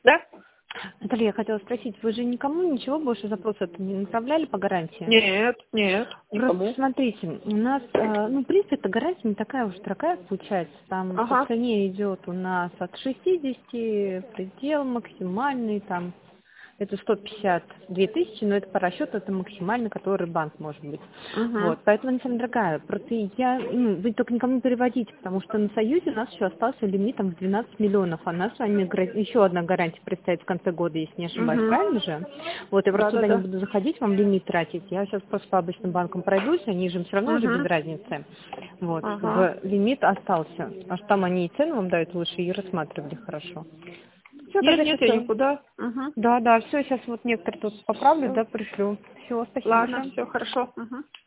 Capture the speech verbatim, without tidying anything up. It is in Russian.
Да? Наталья, я хотела спросить, вы же никому ничего больше запроса не направляли по гарантии? Нет, нет, Просто никому. смотрите, у нас, э, ну, в принципе, эта гарантия не такая уж дорогая получается. Там по Ага. цене идет у нас от шестидесяти, предел максимальный, там, это сто пятьдесят две тысячи, но это по расчету, это максимально, который банк может быть. Угу. Вот, поэтому она не самая дорогая. Просто я, ну, вы только никому не переводите, потому что на Союзе у нас еще остался лимит там в двенадцать миллионов, а у нас с вами гра- еще одна гарантия предстоит в конце года, если не ошибаюсь, Угу. правильно же? Вот, я Да, просто да, туда не да. буду заходить, вам лимит тратить. Я сейчас просто по обычным банкам пройдусь, они же все равно уже без Угу. разницы. Вот, Ага. чтобы лимит остался. А что там они и цену вам дают лучше, и рассматривали хорошо. Все, Нет, тогда нет, сейчас я все. никуда. Угу. Да, да, все, сейчас вот некоторые тут поправлю, Все. да, пришлю. Все, спасибо Ладно, большое. все хорошо. Угу.